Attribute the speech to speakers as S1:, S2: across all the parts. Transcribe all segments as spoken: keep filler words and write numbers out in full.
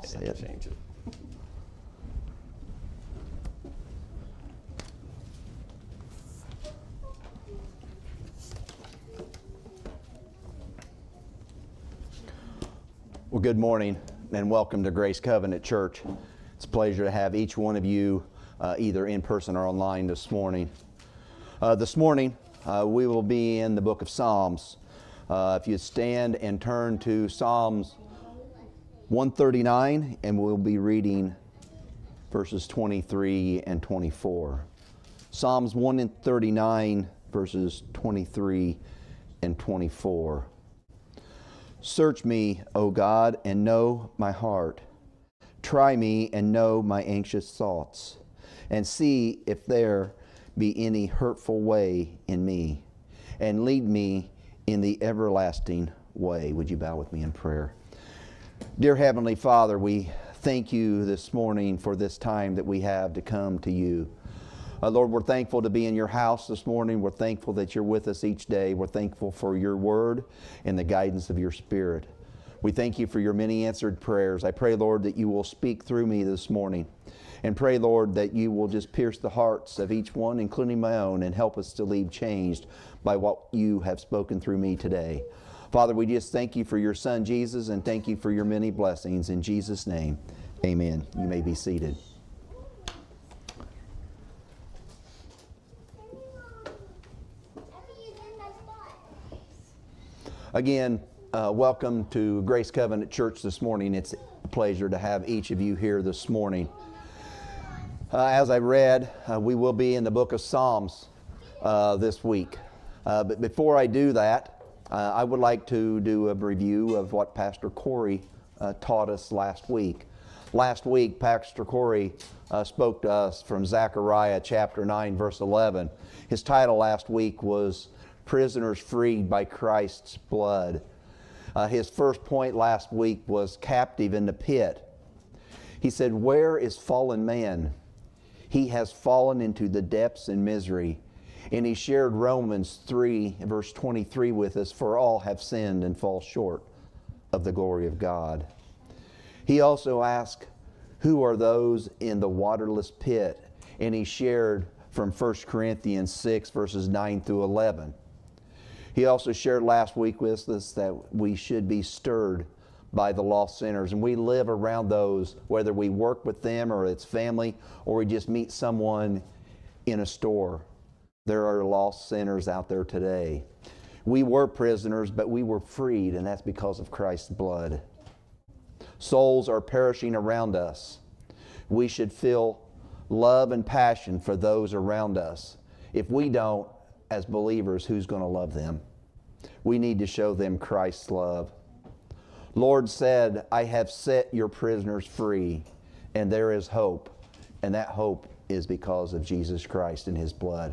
S1: That's it. Change it. Well, good morning and welcome to Grace Covenant Church. It's a pleasure to have each one of you uh, either in person or online this morning. Uh, this morning uh, we will be in the book of Psalms. Uh, if you stand and turn to Psalms one thirty-nine, and we'll be reading verses twenty-three and twenty-four. Psalms one thirty-nine, verses twenty-three and twenty-four. Search me, O God, and know my heart. Try me and know my anxious thoughts, and see if there be any hurtful way in me, and lead me in the everlasting way. Would you bow with me in prayer? Dear Heavenly Father, we thank you this morning for this time that we have to come to you. Uh, Lord, we're thankful to be in your house this morning. We're thankful that you're with us each day. We're thankful for your word and the guidance of your Spirit. We thank you for your many answered prayers. I pray, Lord, that you will speak through me this morning. And pray, Lord, that you will just pierce the hearts of each one, including my own, and help us to leave changed by what you have spoken through me today. Father, we just thank you for your Son, Jesus, and thank you for your many blessings. In Jesus' name, amen. You may be seated. Again, uh, welcome to Grace Covenant Church this morning. It's a pleasure to have each of you here this morning. Uh, as I read, uh, we will be in the book of Psalms uh, this week. Uh, but before I do that, uh, I would like to do a review of what Pastor Corey uh, taught us last week. Last week, Pastor Corey uh, spoke to us from Zechariah chapter nine, verse eleven. His title last week was Prisoners Freed by Christ's Blood. Uh, his first point last week was captive in the pit. He said, where is fallen man? He has fallen into the depths and misery. And he shared Romans three, verse twenty-three with us, for all have sinned and fall short of the glory of God. He also asked, who are those in the waterless pit? And he shared from First Corinthians six, verses nine through eleven. He also shared last week with us that we should be stirred by the lost sinners. And we live around those, whether we work with them or it's family, or we just meet someone in a store. There are lost sinners out there today. We were prisoners, but we were freed, and that's because of Christ's blood. Souls are perishing around us. We should feel love and passion for those around us. If we don't, as believers, who's going to love them? We need to show them Christ's love. Lord said, I have set your prisoners free, and there is hope. And that hope is because of Jesus Christ and his blood.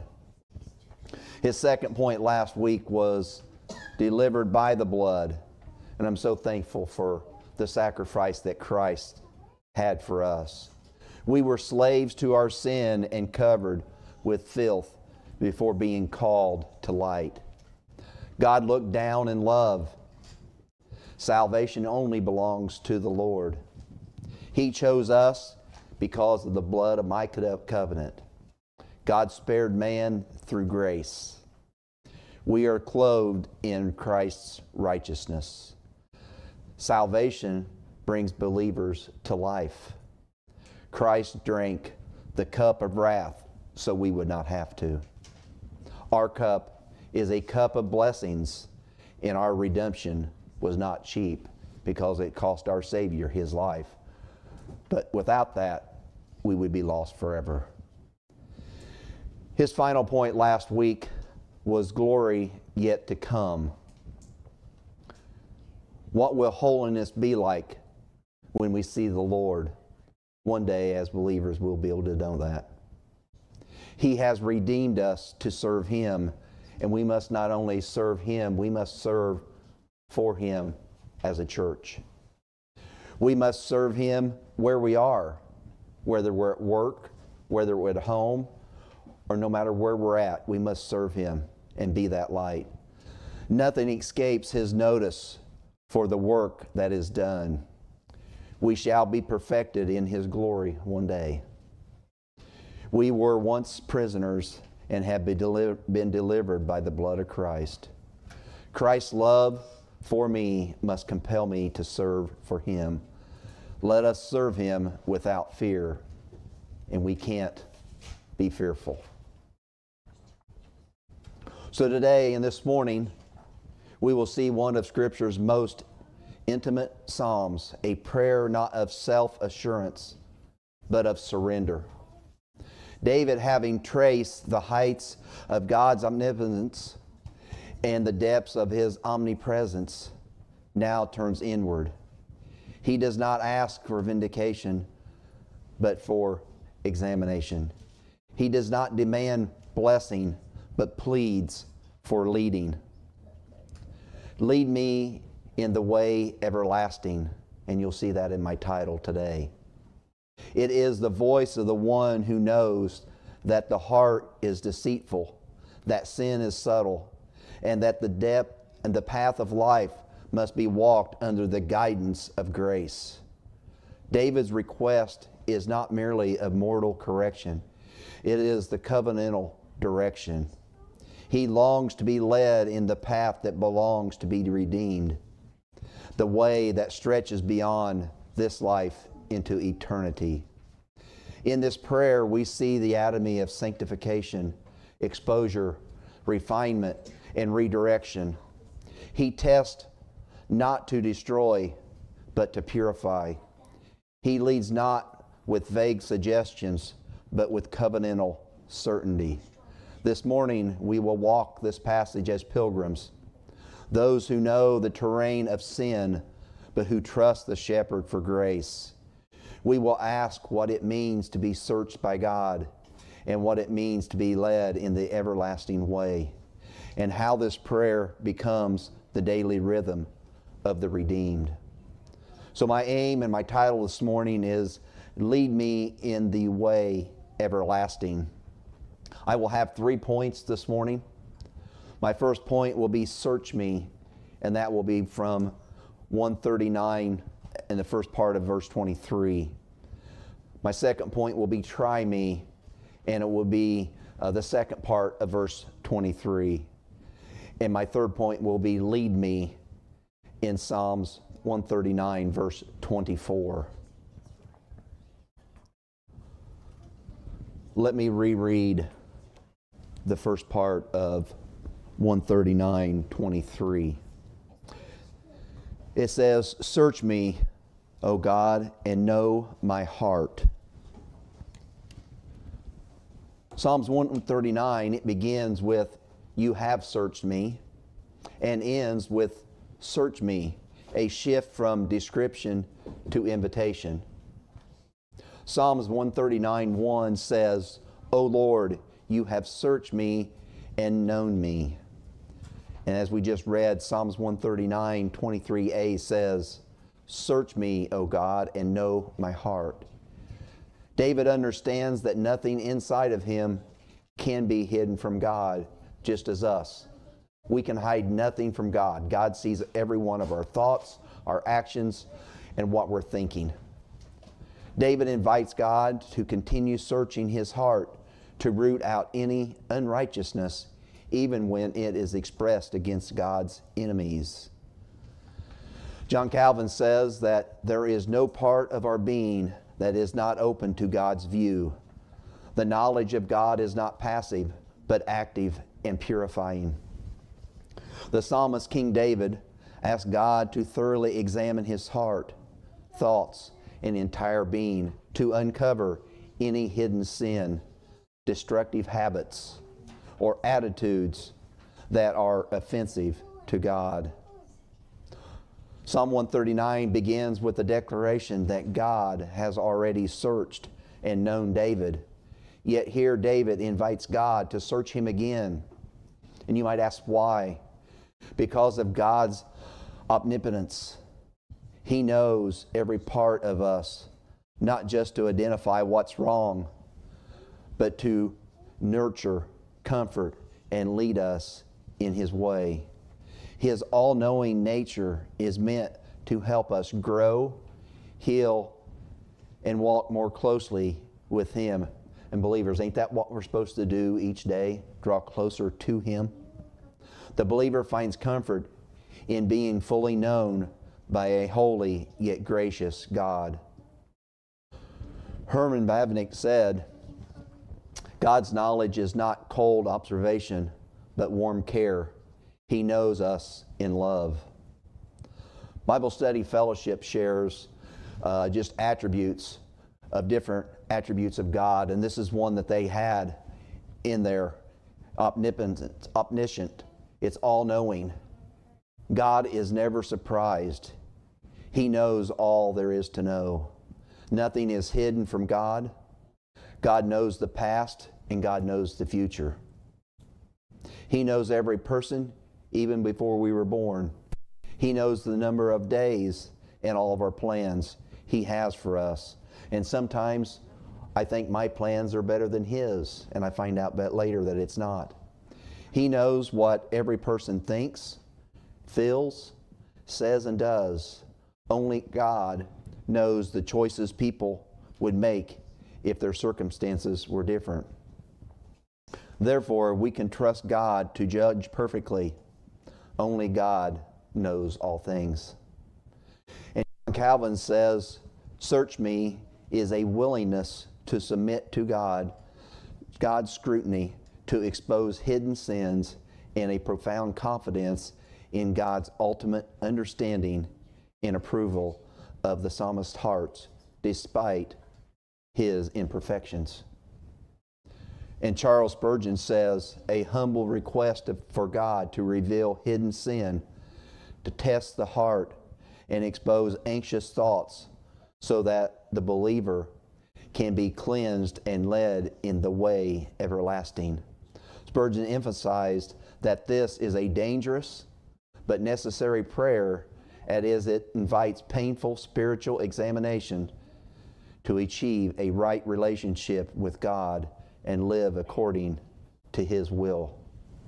S1: His second point last week was delivered by the blood. And I'm so thankful for the sacrifice that Christ had for us. We were slaves to our sin and covered with filth before being called to light. God looked down in love. Salvation only belongs to the Lord. He chose us because of the blood of my covenant. God spared man through grace. We are clothed in Christ's righteousness. Salvation brings believers to life. Christ drank the cup of wrath so we would not have to. Our cup is a cup of blessings, and our redemption was not cheap because it cost our Savior his life. But without that, we would be lost forever. His final point last week was glory yet to come. What will holiness be like when we see the Lord? One day, as believers, we'll be able to know that. He has redeemed us to serve him, and we must not only serve him, we must serve for him as a church. We must serve him where we are, whether we're at work, whether we're at home, or no matter where we're at, we must serve him and be that light. Nothing escapes his notice for the work that is done. we shall be perfected in His glory one day. We were once prisoners and have been, deli- been delivered by the blood of Christ. Christ's love for me must compel me to serve for Him. Let us serve Him without fear, and we can't be fearful. So today and this morning, we will see one of Scripture's most intimate psalms, a prayer not of self-assurance, but of surrender. David, having traced the heights of God's omnipotence and the depths of His omnipresence, now turns inward. He does not ask for vindication, but for examination. He does not demand blessing, but pleads for leading. Lead me in the way everlasting, and you'll see that in my title today. It is the voice of the one who knows that the heart is deceitful, that sin is subtle, and that the depth and the path of life must be walked under the guidance of grace. David's request is not merely of mortal correction, it is the covenantal direction. He longs to be led in the path that belongs to be redeemed, the way that stretches beyond this life into eternity. In this prayer, we see the anatomy of sanctification, exposure, refinement, and redirection. He tests not to destroy, but to purify. He leads not with vague suggestions, but with covenantal certainty. This morning, we will walk this passage as pilgrims, those who know the terrain of sin, but who trust the shepherd for grace. We will ask what it means to be searched by God and what it means to be led in the everlasting way, and how this prayer becomes the daily rhythm of the redeemed. So my aim and my title this morning is Lead Me in the Way Everlasting. I will have three points this morning. My first point will be search me, and that will be from one thirty-nine in the first part of verse twenty-three. My second point will be try me, and it will be uh, the second part of verse twenty-three. And my third point will be lead me in Psalms one thirty-nine verse twenty-four. Let me reread the first part of one thirty-nine twenty-three. It says, search me, O God, and know my heart. Psalms one thirty-nine, it begins with, you have searched me, and ends with, search me, a shift from description to invitation. Psalms one thirty-nine one says, O Lord, you have searched me and known me. And as we just read, Psalms one thirty-nine twenty-three a says, search me, O God, and know my heart. David understands that nothing inside of him can be hidden from God, just as us. We can hide nothing from God. God sees every one of our thoughts, our actions, and what we're thinking. David invites God to continue searching his heart to root out any unrighteousness, even when it is expressed against God's enemies. John Calvin says that there is no part of our being that is not open to God's view. The knowledge of God is not passive, but active and purifying. The psalmist King David asked God to thoroughly examine his heart, thoughts, and entire being to uncover any hidden sin, destructive habits, or attitudes that are offensive to God. Psalm one thirty-nine begins with the declaration that God has already searched and known David. Yet here David invites God to search him again. And you might ask why? Because of God's omnipotence. He knows every part of us, not just to identify what's wrong, but to nurture, comfort, and lead us in His way. His all-knowing nature is meant to help us grow, heal, and walk more closely with Him. And believers, ain't that what we're supposed to do each day? Draw closer to Him? The believer finds comfort in being fully known by a holy yet gracious God. Herman Bavinck said, God's knowledge is not cold observation, but warm care. He knows us in love. Bible Study Fellowship shares uh, just attributes of different attributes of God, and this is one that they had in there. Omnipotent, omniscient. It's all-knowing. God is never surprised. He knows all there is to know. Nothing is hidden from God. God knows the past and God knows the future. He knows every person even before we were born. He knows the number of days and all of our plans He has for us. And sometimes I think my plans are better than His, and I find out later that it's not. He knows what every person thinks, feels, says, and does. Only God knows the choices people would make if their circumstances were different. Therefore, we can trust God to judge perfectly. Only God knows all things. And Calvin says, search me is a willingness to submit to God, God's scrutiny, to expose hidden sins, and a profound confidence in God's ultimate understanding and approval of the psalmist's heart, despite his imperfections. And Charles Spurgeon says, a humble request for God to reveal hidden sin, to test the heart and expose anxious thoughts so that the believer can be cleansed and led in the way everlasting. Spurgeon emphasized that this is a dangerous but necessary prayer, as it invites painful spiritual examination to achieve a right relationship with God and live according to His will.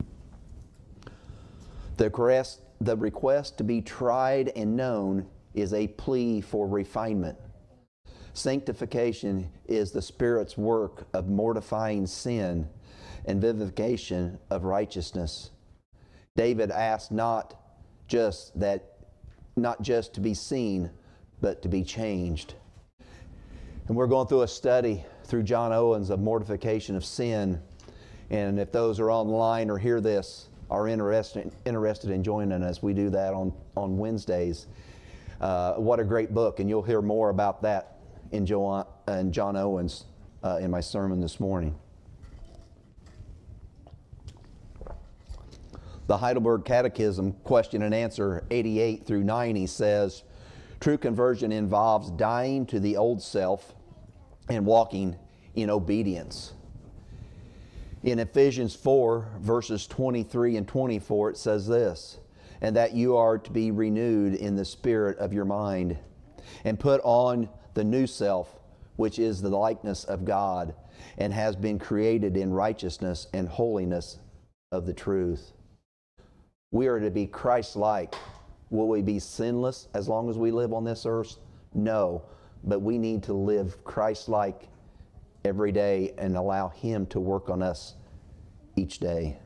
S1: The request, the request to be tried and known is a plea for refinement. Sanctification is the Spirit's work of mortifying sin and vivification of righteousness. David asked not just that, not just to be seen, but to be changed. And we're going through a study through John Owens of mortification of sin. And if those are online or hear this are interested, interested in joining us, we do that on, on Wednesdays. Uh, what a great book. And you'll hear more about that in, jo- in John Owens uh, in my sermon this morning. The Heidelberg Catechism, question and answer eighty-eight through ninety says, true conversion involves dying to the old self and walking in obedience. In Ephesians four, verses twenty-three and twenty-four, it says this, and that you are to be renewed in the spirit of your mind, and put on the new self, which is the likeness of God, and has been created in righteousness and holiness of the truth. We are to be Christ-like. Will we be sinless as long as we live on this earth? No, but we need to live Christ-like every day and allow Him to work on us each day.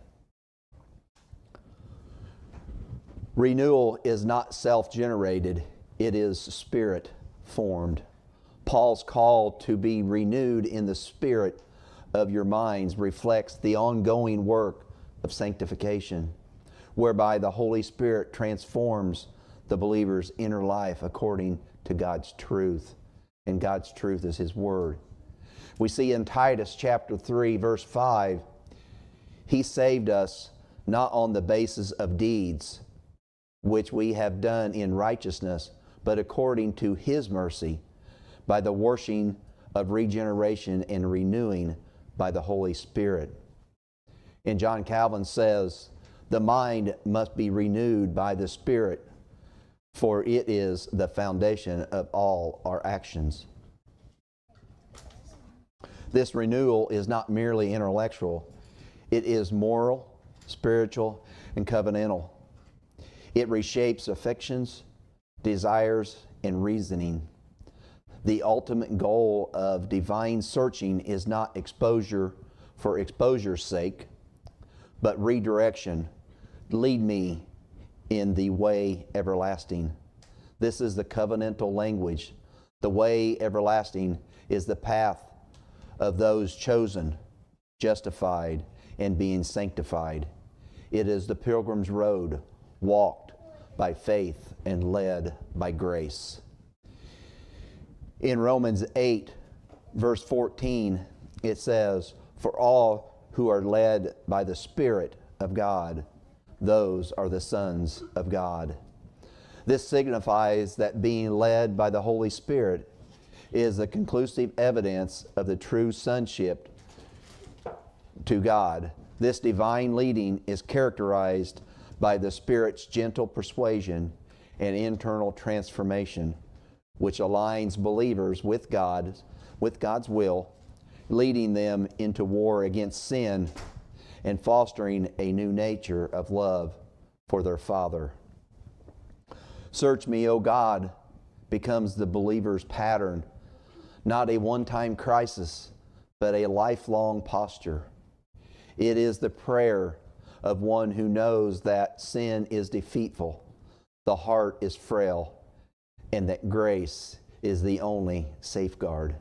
S1: Renewal is not self-generated, it is Spirit-formed. Paul's call to be renewed in the spirit of your minds reflects the ongoing work of sanctification, whereby the Holy Spirit transforms the believer's inner life according to God's truth. And God's truth is His Word. We see in Titus chapter three, verse five, He saved us not on the basis of deeds, which we have done in righteousness, but according to His mercy, by the washing of regeneration and renewing by the Holy Spirit. And John Calvin says, the mind must be renewed by the Spirit, for it is the foundation of all our actions. This renewal is not merely intellectual. It is moral, spiritual, and covenantal. It reshapes affections, desires, and reasoning. The ultimate goal of divine searching is not exposure for exposure's sake, but redirection. Lead me in the way everlasting. This is the covenantal language. The way everlasting is the path of those chosen, justified, and being sanctified. It is the pilgrim's road, walked by faith and led by grace. In Romans eight, verse fourteen, it says, "For all who are led by the Spirit of God, those are the sons of God." This signifies that being led by the Holy Spirit is the conclusive evidence of the true sonship to God. This divine leading is characterized by the Spirit's gentle persuasion and internal transformation, which aligns believers with God, with God's will, leading them into war against sin and fostering a new nature of love for their Father. Search me, O God, becomes the believer's pattern, not a one-time crisis, but a lifelong posture. It is the prayer of one who knows that sin is deceitful, the heart is frail, and that grace is the only safeguard.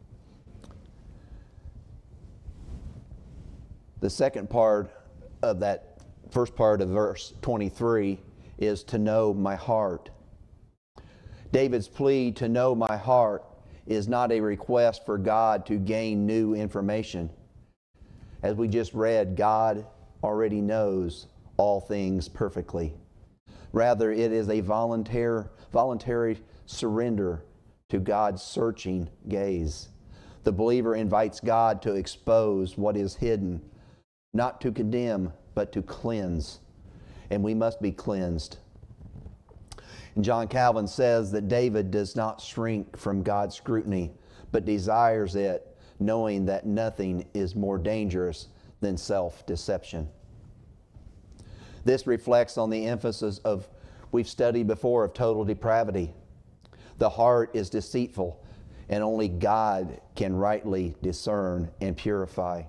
S1: The second part of that first part of verse twenty-three is to know my heart. David's plea to know my heart is not a request for God to gain new information. As we just read, God already knows all things perfectly. Rather, it is a voluntary, voluntary surrender to God's searching gaze. The believer invites God to expose what is hidden, not to condemn, but to cleanse. And we must be cleansed. And John Calvin says that David does not shrink from God's scrutiny, but desires it, knowing that nothing is more dangerous than self-deception. This reflects on the emphasis of, we've studied before, of total depravity. The heart is deceitful, and only God can rightly discern and purify.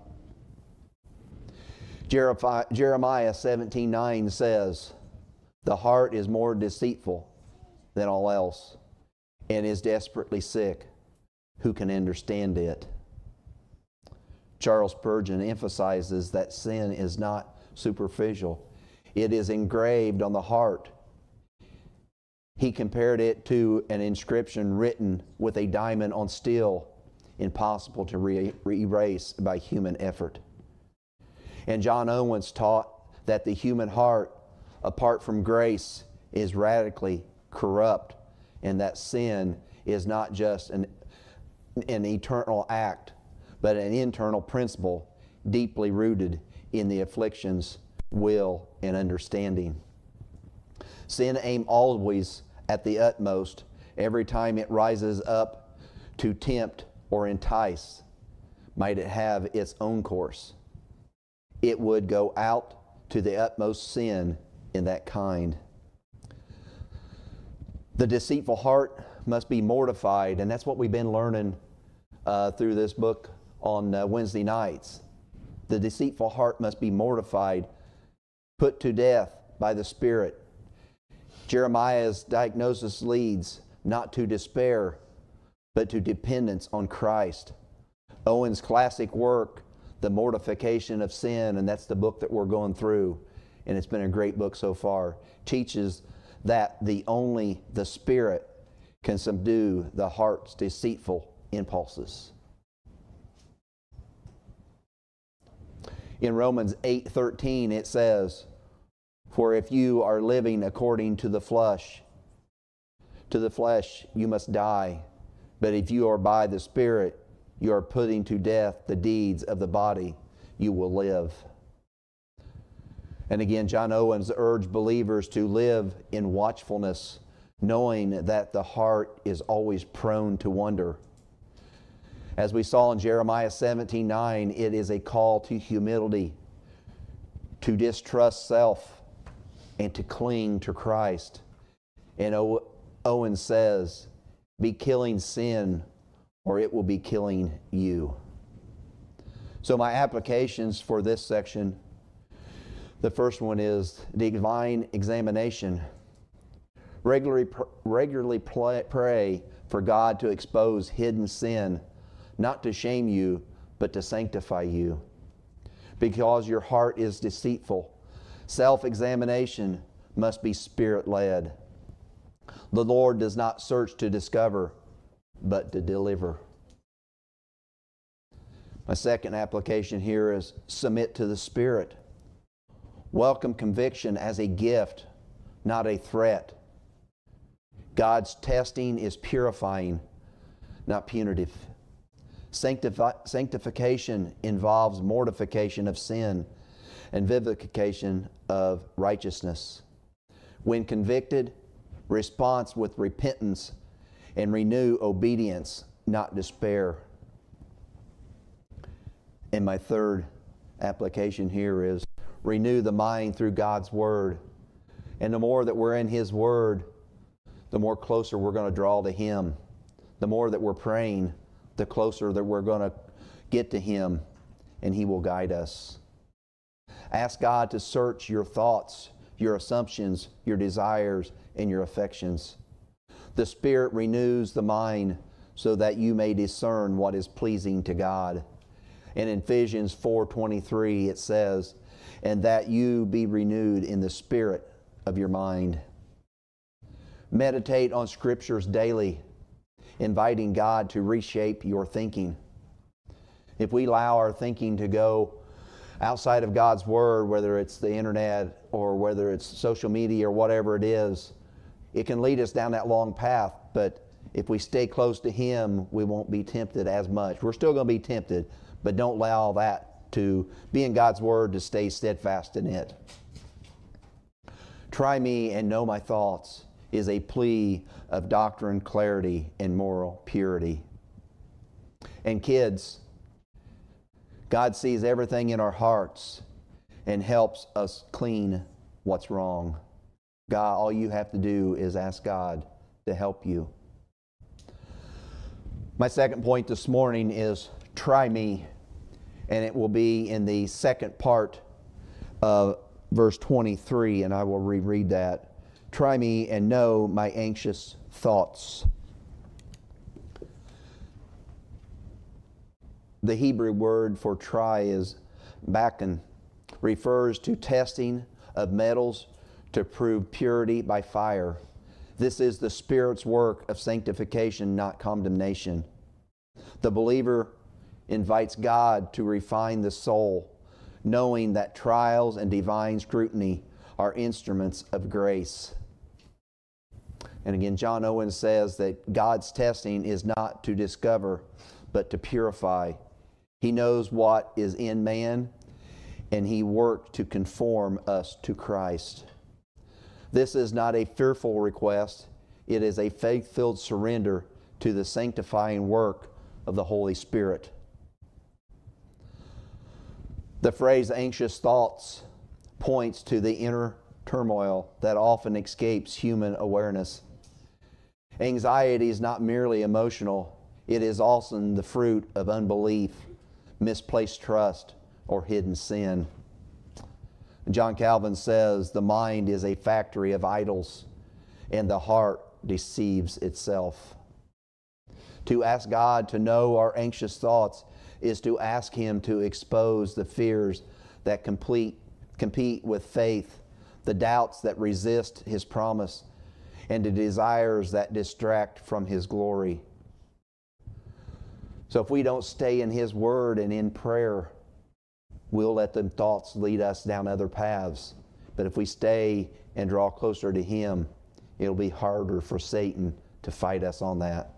S1: Jeremiah seventeen nine says, "The heart is more deceitful than all else, and is desperately sick. Who can understand it?" Charles Spurgeon emphasizes that sin is not superficial. It is engraved on the heart. He compared it to an inscription written with a diamond on steel, impossible to re- erase by human effort. And John Owens taught that the human heart, apart from grace, is radically corrupt, and that sin is not just an, an eternal act, but an internal principle deeply rooted in the afflictions, will, and understanding. Sin aims always at the utmost every time it rises up to tempt or entice. Might it have its own course? It would go out to the utmost sin in that kind. The deceitful heart must be mortified, and that's what we've been learning uh, through this book on uh, Wednesday nights. The deceitful heart must be mortified, put to death by the Spirit. Jeremiah's diagnosis leads not to despair, but to dependence on Christ. Owen's classic work, The Mortification of Sin, and that's the book that we're going through, and it's been a great book so far, teaches that the only the Spirit can subdue the heart's deceitful impulses. In Romans eight thirteen it says, "For if you are living according to the flesh, to the flesh you must die. But if you are by the Spirit, you are putting to death the deeds of the body, you will live." And again, John Owens urged believers to live in watchfulness, knowing that the heart is always prone to wander. As we saw in Jeremiah seventeen nine, it is a call to humility, to distrust self, and to cling to Christ. And Owen says, be killing sin, or it will be killing you. So my applications for this section, the first one is divine examination. Regularly, regularly pray for God to expose hidden sin, not to shame you, but to sanctify you. Because your heart is deceitful. Self-examination must be Spirit-led. The Lord does not search to discover, but to deliver. My second application here is submit to the Spirit. Welcome conviction as a gift, not a threat. God's testing is purifying, not punitive. Sanctifi- sanctification involves mortification of sin and vivification of righteousness. When convicted, response with repentance and renew obedience, not despair. And my third application here is renew the mind through God's Word. And the more that we're in His Word, the more closer we're going to draw to Him. The more that we're praying, the closer that we're going to get to Him, and He will guide us. Ask God to search your thoughts, your assumptions, your desires, and your affections. The Spirit renews the mind so that you may discern what is pleasing to God. And in Ephesians four twenty-three it says, and that you be renewed in the spirit of your mind. Meditate on Scriptures daily, inviting God to reshape your thinking. If we allow our thinking to go outside of God's Word, whether it's the internet or whether it's social media or whatever it is, it can lead us down that long path, but if we stay close to Him, we won't be tempted as much. We're still going to be tempted, but don't allow that to be in God's Word, to stay steadfast in it. Try me and know my thoughts is a plea of doctrine, clarity, and moral purity. And kids, God sees everything in our hearts and helps us clean what's wrong. God, all you have to do is ask God to help you. My second point this morning is try me, and it will be in the second part of verse twenty-three, and I will reread that. Try me and know my anxious thoughts. The Hebrew word for try is bakken, refers to testing of metals to prove purity by fire. This is the Spirit's work of sanctification, not condemnation. The believer invites God to refine the soul, knowing that trials and divine scrutiny are instruments of grace. And again, John Owen says that God's testing is not to discover, but to purify. He knows what is in man, and He worked to conform us to Christ. This is not a fearful request. It is a faith-filled surrender to the sanctifying work of the Holy Spirit. The phrase anxious thoughts points to the inner turmoil that often escapes human awareness. Anxiety is not merely emotional. It is also the fruit of unbelief, misplaced trust, or hidden sin. John Calvin says, the mind is a factory of idols, and the heart deceives itself. To ask God to know our anxious thoughts is to ask Him to expose the fears that complete, compete with faith, the doubts that resist His promise, and the desires that distract from His glory. So if we don't stay in His Word and in prayer, we'll let them thoughts lead us down other paths. But if we stay and draw closer to Him, it'll be harder for Satan to fight us on that.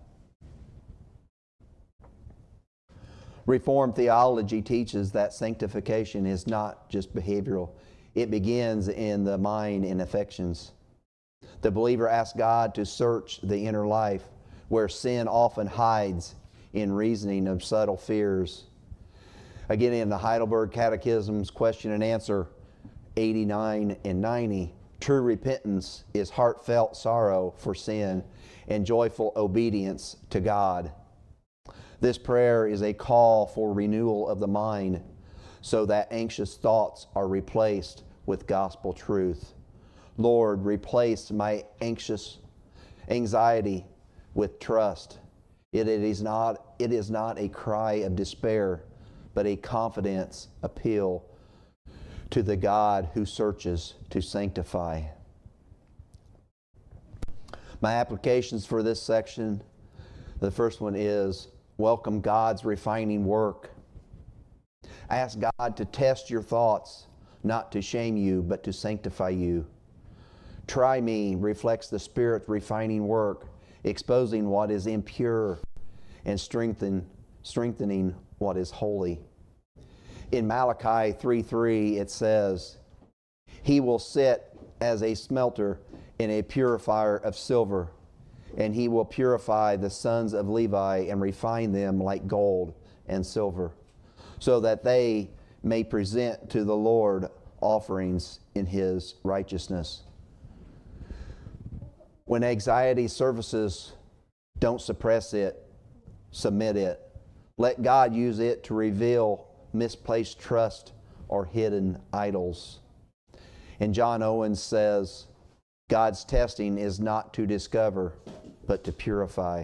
S1: Reformed theology teaches that sanctification is not just behavioral. It begins in the mind and affections. The believer asks God to search the inner life, where sin often hides in reasoning of subtle fears. Again, in the Heidelberg Catechism's question and answer eighty-nine and ninety, True repentance is heartfelt sorrow for sin and joyful obedience to God. This prayer is a call for renewal of the mind so that anxious thoughts are replaced with gospel truth. Lord, replace my anxious anxiety with trust. It, it is not, it is not a cry of despair, but a confidence appeal to the God who searches to sanctify. My applications for this section, the first one is, welcome God's refining work. Ask God to test your thoughts, not to shame you, but to sanctify you. Try me reflects the Spirit's refining work, exposing what is impure and strengthen, strengthening what is holy. In Malachi three three it says, He will sit as a smelter in a purifier of silver, and He will purify the sons of Levi and refine them like gold and silver, so that they may present to the Lord offerings in His righteousness. When anxiety surfaces, don't suppress it, submit it. Let God use it to reveal misplaced trust or hidden idols. And John Owen says, God's testing is not to discover, but to purify.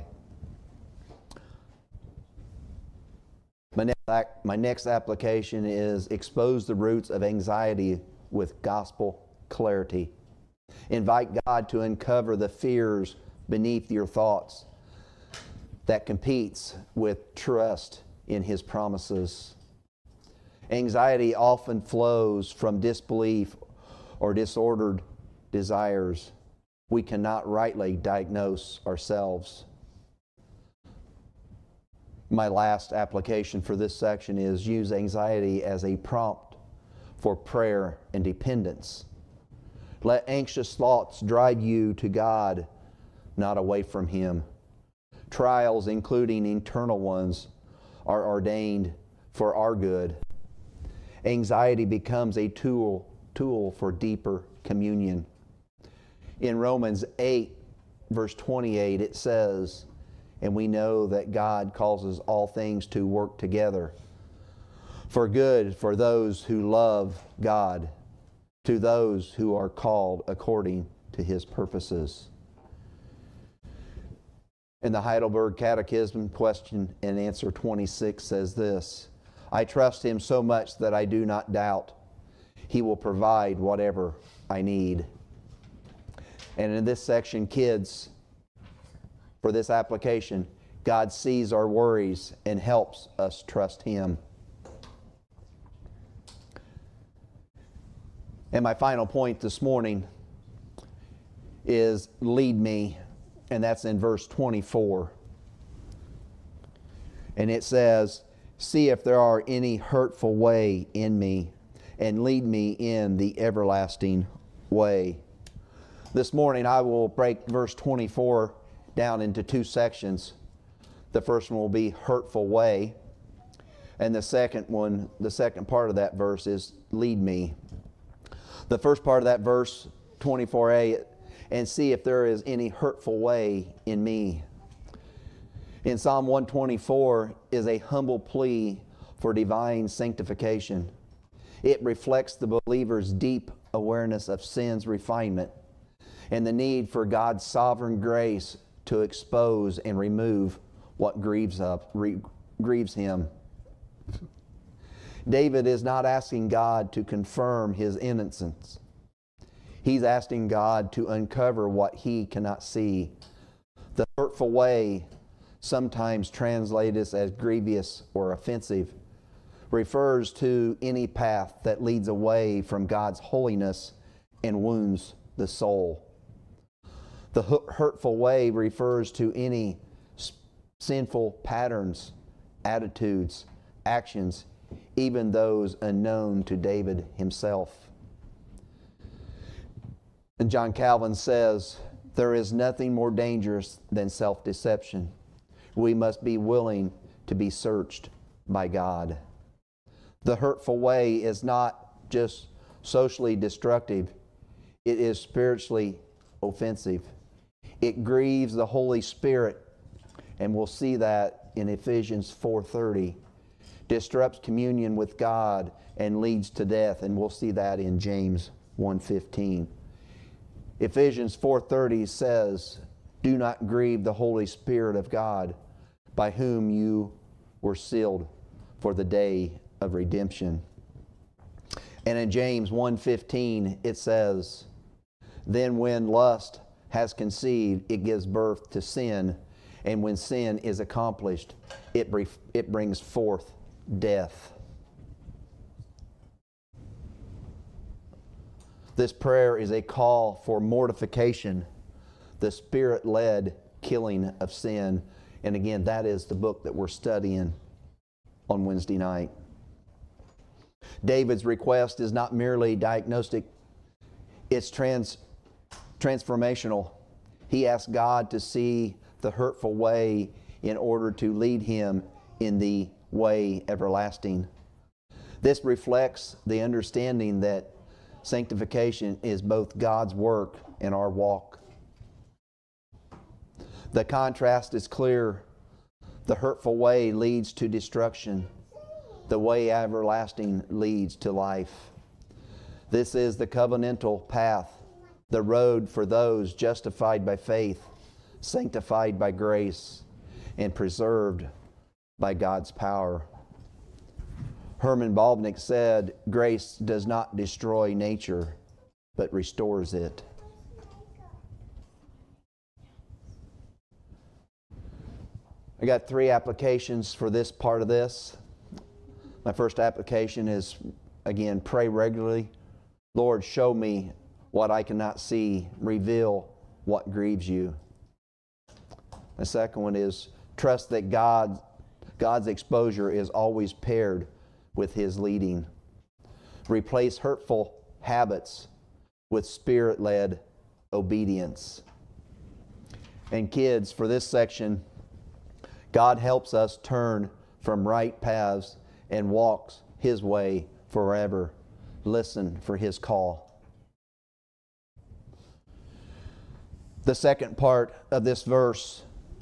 S1: My next, my next application is expose the roots of anxiety with gospel clarity. Invite God to uncover the fears beneath your thoughts that competes with trust in His promises. Anxiety often flows from disbelief or disordered desires. We cannot rightly diagnose ourselves. My last application for this section is use anxiety as a prompt for prayer and dependence. Let anxious thoughts drive you to God, not away from Him. Trials, including internal ones, are ordained for our good. Anxiety becomes a tool, tool for deeper communion. In Romans eight, verse twenty-eight, it says, and we know that God causes all things to work together for good for those who love God, to those who are called according to His purposes. In the Heidelberg Catechism, question and answer twenty-six says this, I trust Him so much that I do not doubt He will provide whatever I need. And in this section, kids, for this application, God sees our worries and helps us trust Him. And my final point this morning is lead me, and that's in verse twenty-four. And it says, see if there are any hurtful way in me, and lead me in the everlasting way. This morning I will break verse twenty-four down into two sections. The first one will be hurtful way, and the second one, the second part of that verse is lead me. The first part of that verse, twenty-four a, and see if there is any hurtful way in me. In Psalm one twenty-four is a humble plea for divine sanctification. It reflects the believer's deep awareness of sin's refinement and the need for God's sovereign grace to expose and remove what grieves up, re, grieves him. David is not asking God to confirm his innocence. He's asking God to uncover what he cannot see. The hurtful way, sometimes translated as grievous or offensive, refers to any path that leads away from God's holiness and wounds the soul. The hurtful way refers to any sinful patterns, attitudes, actions, even those unknown to David himself. And John Calvin says, there is nothing more dangerous than self-deception. We must be willing to be searched by God. The hurtful way is not just socially destructive. it is spiritually offensive. It grieves the Holy Spirit, and we'll see that in Ephesians four thirty. Disrupts communion with God and leads to death, and we'll see that in James one fifteen. Ephesians four thirty says, "Do not grieve the Holy Spirit of God, by whom you were sealed for the day of redemption." And in James one fifteen it says, "Then when lust has conceived, it gives birth to sin, and when sin is accomplished, it, bre- it brings forth death." This prayer is a call for mortification, the Spirit-led killing of sin. And again, that is the book that we're studying on Wednesday night. David's request is not merely diagnostic, it's trans, transformational. He asks God to see the hurtful way in order to lead him in the way everlasting. This reflects the understanding that sanctification is both God's work and our walk. The contrast is clear. The hurtful way leads to destruction. The way everlasting leads to life. This is the covenantal path, the road for those justified by faith, sanctified by grace, and preserved by God's power. Herman Bavinck said, "Grace does not destroy nature, but restores it." I got three applications for this part of this. My first application is, again, pray regularly. Lord, show me what I cannot see. Reveal what grieves you. The second one is trust that God, God's exposure is always paired with His leading. Replace hurtful habits with Spirit-led obedience. And kids, for this section, God helps us turn from right paths and walks His way forever. Listen for His call. The second part of this verse,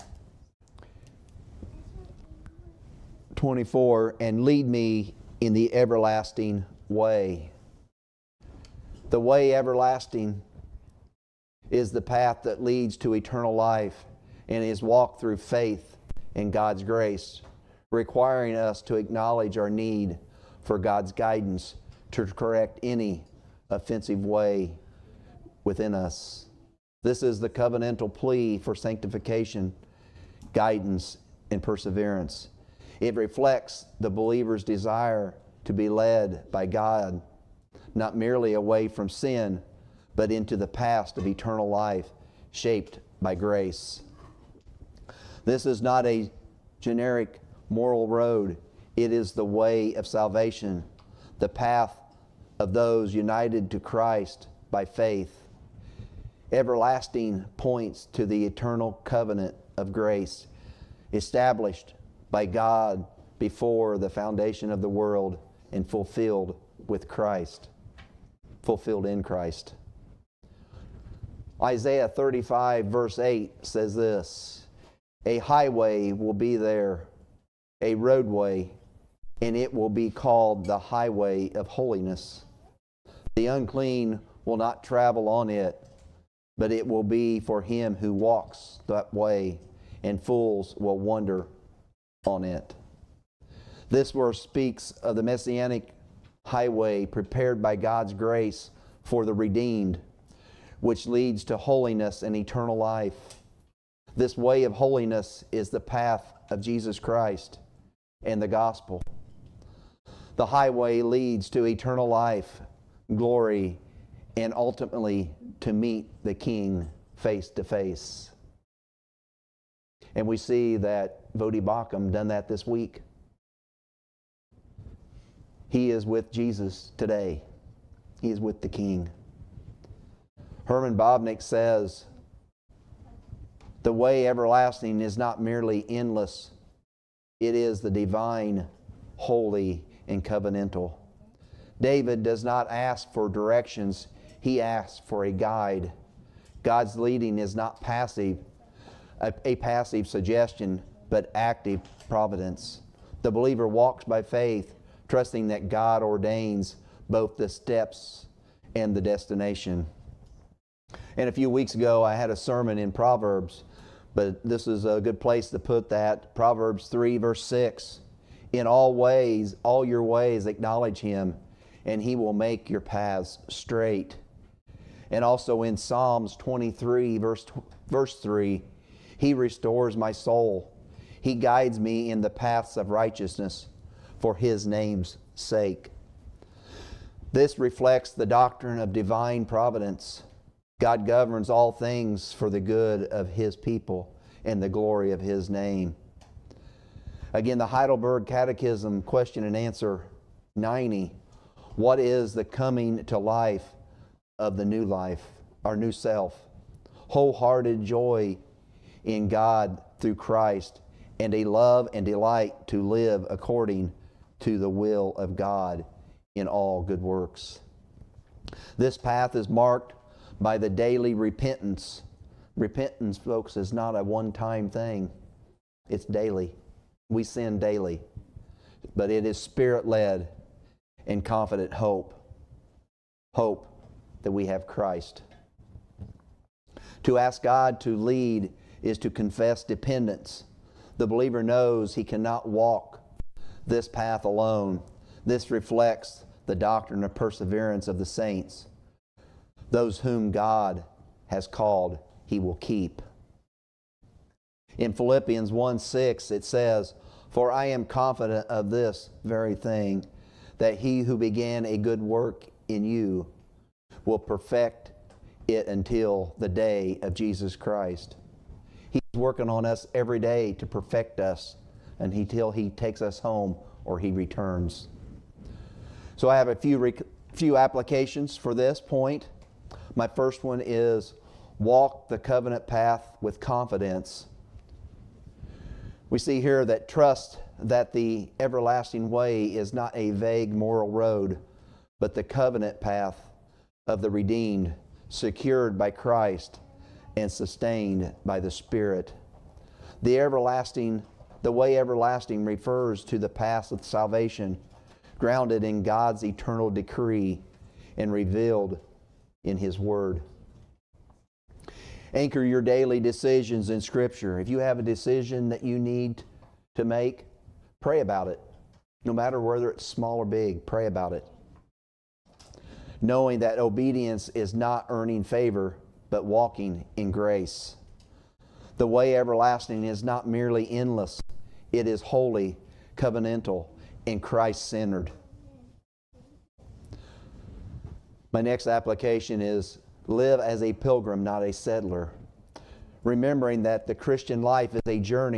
S1: twenty-four, and lead me in the everlasting way. The way everlasting is the path that leads to eternal life and is walked through faith in God's grace, requiring us to acknowledge our need for God's guidance to correct any offensive way within us. This is the covenantal plea for sanctification, guidance, and perseverance. It reflects the believer's desire to be led by God, not merely away from sin, but into the path of eternal life shaped by grace. This is not a generic moral road. It is the way of salvation, the path of those united to Christ by faith. Everlasting points to the eternal covenant of grace established by God before the foundation of the world and fulfilled with Christ, fulfilled in Christ. Isaiah thirty-five verse eight says this, "A highway will be there, a roadway, and it will be called the highway of holiness. The unclean will not travel on it, but it will be for him who walks that way, and fools will wander on it." This verse speaks of the messianic highway prepared by God's grace for the redeemed, which leads to holiness and eternal life. This way of holiness is the path of Jesus Christ and the gospel. The highway leads to eternal life, glory, and ultimately to meet the King face to face. And we see that Voddie Baucham done that this week. He is with Jesus today. He is with the King. Herman Bavinck says, "The way everlasting is not merely endless. It is the divine, holy, and covenantal." David does not ask for directions. he asks for a guide. God's leading is not passive, a, a passive suggestion, but active providence. The believer walks by faith, trusting that God ordains both the steps and the destination. And a few weeks ago, I had a sermon in Proverbs, but this is a good place to put that. Proverbs three, verse six. In all ways, all your ways acknowledge Him, and He will make your paths straight. And also in Psalms twenty-three, verse, verse three, He restores my soul. He guides me in the paths of righteousness for His name's sake. This reflects the doctrine of divine providence. God governs all things for the good of His people and the glory of His name. Again, the Heidelberg Catechism, question and answer ninety. What is the coming to life of the new life, our new self? Wholehearted joy in God through Christ, and a love and delight to live according to the will of God in all good works. This path is marked by the daily repentance. Repentance, folks, is not a one-time thing. It's daily. We sin daily. But it is Spirit-led and confident hope. Hope that we have Christ. To ask God to lead is to confess dependence. The believer knows he cannot walk this path alone. This reflects the doctrine of perseverance of the saints. Those whom God has called, He will keep. In Philippians one six it says, For I am confident of this very thing, that He who began a good work in you will perfect it until the day of Jesus Christ. He's working on us every day to perfect us until He takes us home or He returns. So I have a few, rec- few applications for this point. My first one is walk the covenant path with confidence. We see here that trust that the everlasting way is not a vague moral road, but the covenant path of the redeemed, secured by Christ and sustained by the Spirit. The everlasting, the way everlasting refers to the path of salvation, grounded in God's eternal decree and revealed in His Word. Anchor your daily decisions in Scripture. If you have a decision that you need to make, pray about it. No matter whether it's small or big, pray about it. Knowing that obedience is not earning favor, but walking in grace. The way everlasting is not merely endless. It is holy, covenantal, and Christ-centered. My next application is live as a pilgrim, not a settler. Remembering that the Christian life is a journey.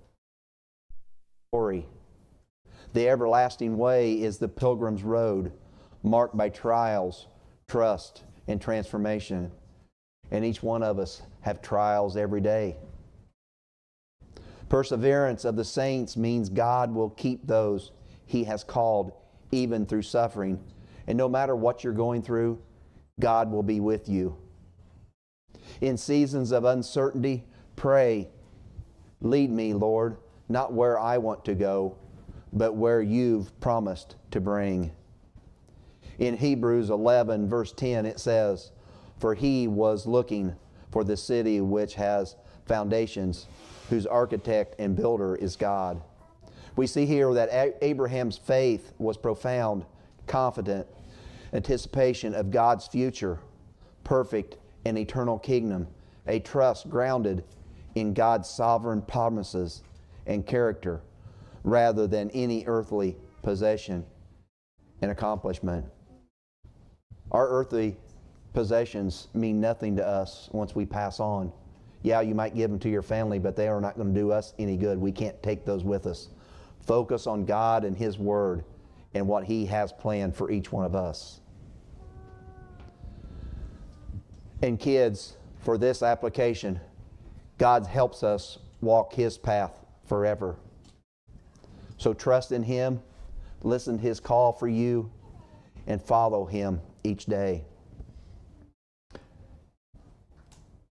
S1: Story. The everlasting way is the pilgrim's road, marked by trials, trust, and transformation. And each one of us have trials every day. Perseverance of the saints means God will keep those He has called even through suffering. And no matter what you're going through, God will be with you. In seasons of uncertainty, pray, lead me, Lord, not where I want to go, but where You've promised to bring. In Hebrews eleven, verse ten, it says, For He was looking for the city which has foundations, whose architect and builder is God. We see here that Abraham's faith was profound, confident anticipation of God's future, perfect and eternal kingdom, a trust grounded in God's sovereign promises and character rather than any earthly possession and accomplishment. Our earthly possessions mean nothing to us once we pass on. Yeah, you might give them to your family, but they are not going to do us any good. We can't take those with us. Focus on God and His Word and what He has planned for each one of us. And kids, for this application, God helps us walk His path forever. So trust in Him, listen to His call for you, and follow Him each day.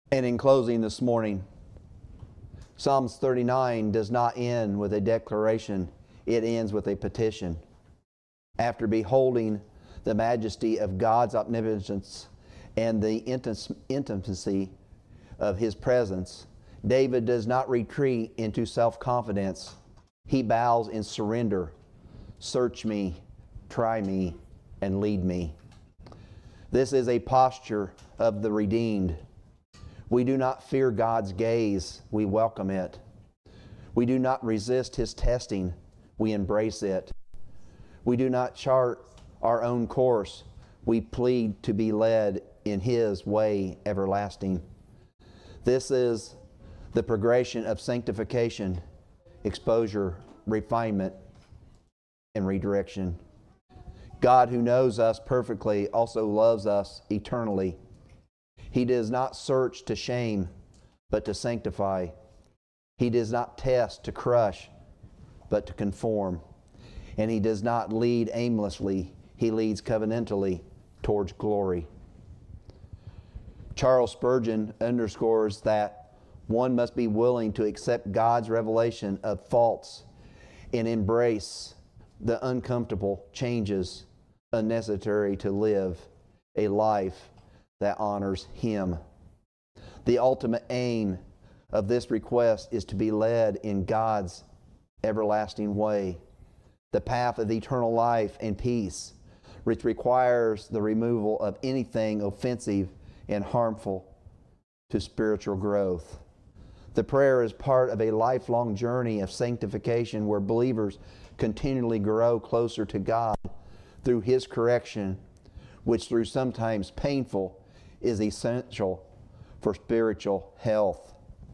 S1: And in closing this morning, Psalms thirty-nine does not end with a declaration. It ends with a petition. After beholding the majesty of God's omnipotence and the intimacy of His presence, David does not retreat into self-confidence. He bows in surrender. Search me, try me, and lead me. This is a posture of the redeemed. We do not fear God's gaze, we welcome it. We do not resist His testing, we embrace it. We do not chart our own course, we plead to be led in His way everlasting. This is the progression of sanctification, exposure, refinement, and redirection. God, who knows us perfectly, also loves us eternally. He does not search to shame, but to sanctify. He does not test to crush, but to conform. And He does not lead aimlessly. He leads covenantally towards glory. Charles Spurgeon underscores that one must be willing to accept God's revelation of faults and embrace the uncomfortable changes unnecessary to live a life that honors Him. The ultimate aim of this request is to be led in God's everlasting way, the path of eternal life and peace, which requires the removal of anything offensive and harmful to spiritual growth. The prayer is part of a lifelong journey of sanctification where believers continually grow closer to God through His correction, which through sometimes painful is essential for spiritual health.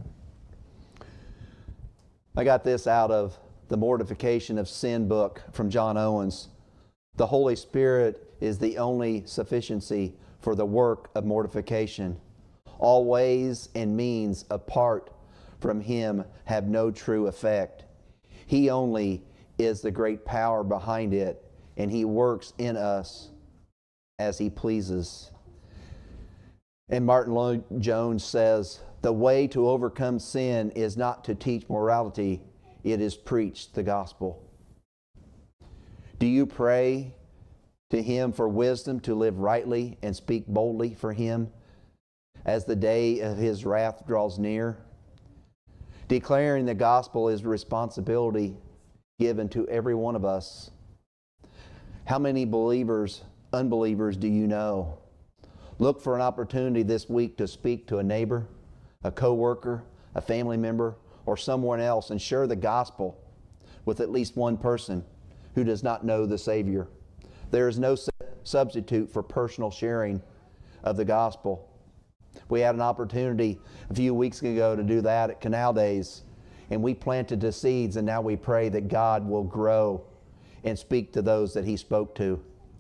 S1: I got this out of the Mortification of Sin book from John Owens. The Holy Spirit is the only sufficiency for the work of mortification. All ways and means apart from Him have no true effect. He only is the great power behind it, and He works in us as He pleases. And Martin Lloyd-Jones says, the way to overcome sin is not to teach morality, it is preach the gospel. Do you pray to Him for wisdom to live rightly and speak boldly for Him as the day of His wrath draws near? Declaring the gospel is a responsibility given to every one of us. How many believers, unbelievers do you know? Look for an opportunity this week to speak to a neighbor, a coworker, a family member, or someone else and share the gospel with at least one person who does not know the Savior. There is no substitute for personal sharing of the gospel. We had an opportunity a few weeks ago to do that at Canal Days, and we planted the seeds, and now we pray that God will grow and speak to those that He spoke to.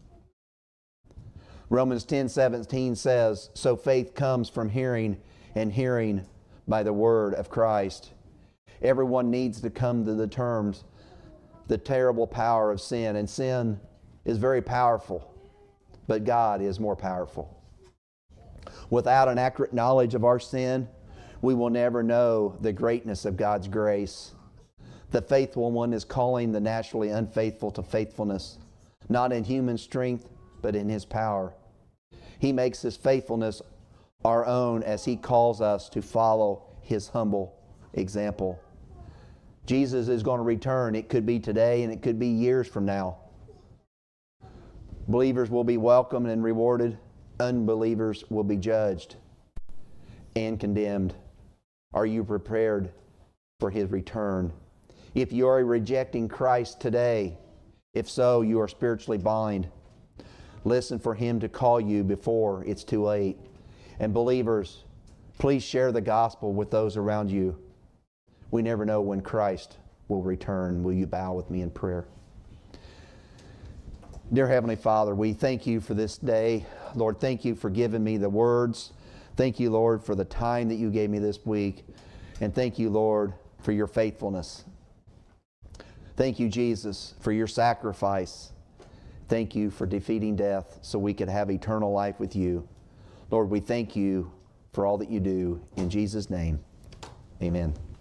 S1: Romans ten seventeen says, so faith comes from hearing, and hearing by the word of Christ. Everyone needs to come to the terms, the terrible power of sin, and sin is very powerful, but God is more powerful. Without an accurate knowledge of our sin, we will never know the greatness of God's grace. The faithful one is calling the naturally unfaithful to faithfulness, not in human strength, but in His power. He makes His faithfulness our own as He calls us to follow His humble example. Jesus is going to return. It could be today and it could be years from now. Believers will be welcomed and rewarded. Unbelievers will be judged and condemned. Are you prepared for His return? If you are rejecting Christ today, if so, you are spiritually blind. Listen for Him to call you before it's too late. And believers, please share the gospel with those around you. We never know when Christ will return. Will you bow with me in prayer? Dear Heavenly Father, we thank You for this day. Lord, thank You for giving me the words. Thank You, Lord, for the time that You gave me this week. And thank You, Lord, for Your faithfulness. Thank You, Jesus, for Your sacrifice. Thank You for defeating death so we could have eternal life with You. Lord, we thank You for all that you do. In Jesus' name, amen.